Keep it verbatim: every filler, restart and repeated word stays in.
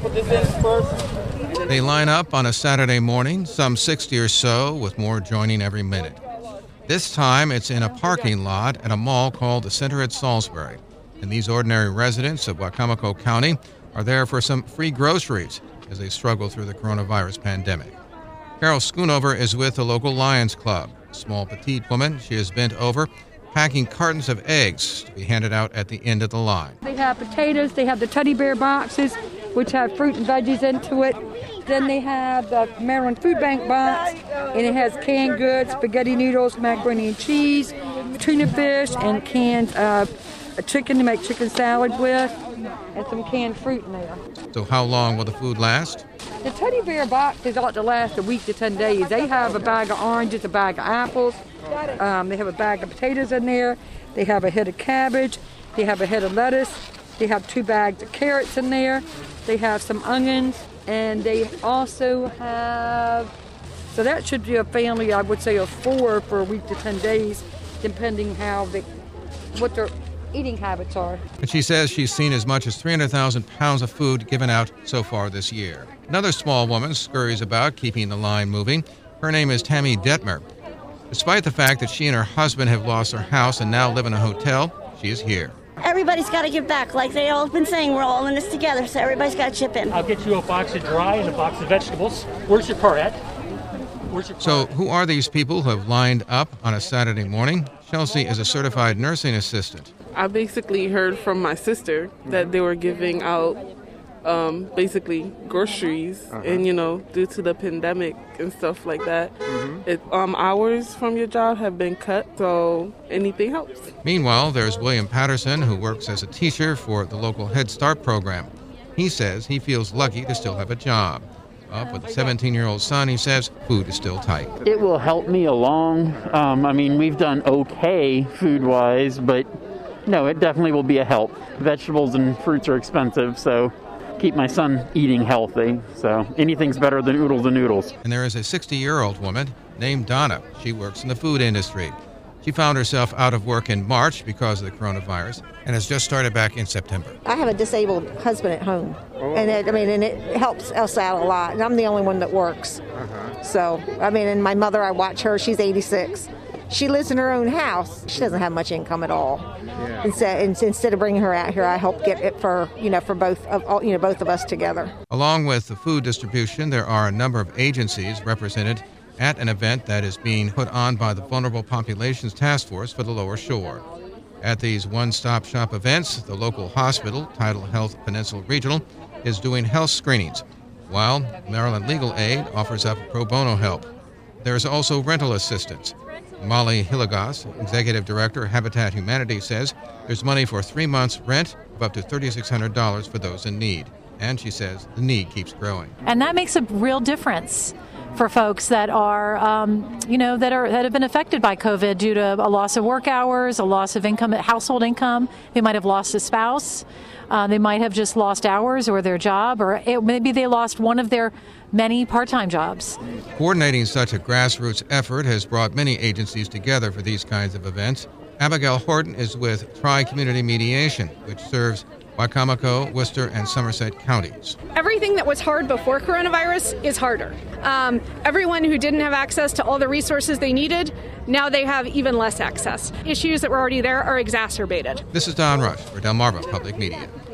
put this in first. They line up on a Saturday morning, some sixty or so, with more joining every minute. This time, it's in a parking lot at a mall called the Center at Salisbury. And these ordinary residents of Wicomico County are there for some free groceries as they struggle through the coronavirus pandemic. Carol Schoonover is with the local Lions Club. A small, petite woman, she is bent over, packing cartons of eggs to be handed out at the end of the line. They have potatoes, they have the teddy bear boxes, which have fruit and veggies into it. Then they have the Maryland Food Bank box, and it has canned goods, spaghetti noodles, macaroni and cheese, tuna fish, and canned uh, chicken to make chicken salad with, and some canned fruit in there. So how long will the food last? The teddy bear box is ought to last a week to ten days. They have a bag of oranges, a bag of apples. Um, they have a bag of potatoes in there. They have a head of cabbage. They have a head of lettuce. They have two bags of carrots in there. They have some onions. And they also have, so that should be a family, I would say, of four for a week to ten days, depending how they, what their eating habits are. And she says she's seen as much as three hundred thousand pounds of food given out so far this year. Another small woman scurries about, keeping the line moving. Her name is Tammy Detmer. Despite the fact that she and her husband have lost their house and now live in a hotel, she is here. Everybody's got to give back. Like they all have been saying, we're all in this together, so everybody's got to chip in. I'll get you a box of dry and a box of vegetables. Where's your car at? Where's your car So at? who are these people who have lined up on a Saturday morning? Chelsea is a certified nursing assistant. I basically heard from my sister that they were giving out um, basically groceries, uh-huh. and you know, due to the pandemic and stuff like that, mm-hmm. it, um, hours from your job have been cut, so anything helps. Meanwhile, there's William Patterson, who works as a teacher for the local Head Start program. He says he feels lucky to still have a job. But with a seventeen-year-old son, he says food is still tight. It will help me along. Um, I mean, we've done okay food-wise, but no, it definitely will be a help. Vegetables and fruits are expensive, so keep my son eating healthy. So anything's better than oodles and noodles. And there is a sixty-year-old woman named Donna. She works in the food industry. She found herself out of work in March because of the coronavirus and has just started back in September. I have a disabled husband at home, oh. and it, I mean, and it helps us out a lot. And I'm the only one that works. Uh-huh. So, I mean, and my mother, I watch her. She's eighty-six. She lives in her own house. She doesn't have much income at all. Yeah. And so, and instead of bringing her out here, I help get it for you know for both of all, you know both of us together. Along with the food distribution, there are a number of agencies represented at an event that is being put on by the Vulnerable Populations Task Force for the Lower Shore. At these one-stop shop events, the local hospital, Tidal Health Peninsula Regional, is doing health screenings, while Maryland Legal Aid offers up pro bono help. There is also rental assistance. Molly Hilligas, Executive Director of Habitat Humanity, says there's money for three months' rent of up to three thousand six hundred dollars for those in need. And she says the need keeps growing. And that makes a real difference for folks that are, um, you know, that are that have been affected by COVID due to a loss of work hours, a loss of income, household income. They might have lost a spouse. Uh, they might have just lost hours or their job, or it, maybe they lost one of their many part-time jobs. Coordinating such a grassroots effort has brought many agencies together for these kinds of events. Abigail Horton is with Tri-Community Mediation, which serves Wicomico, Worcester, and Somerset counties. Everything that was hard before coronavirus is harder. Um, everyone who didn't have access to all the resources they needed, now they have even less access. Issues that were already there are exacerbated. This is Don Rush for Delmarva Public Media.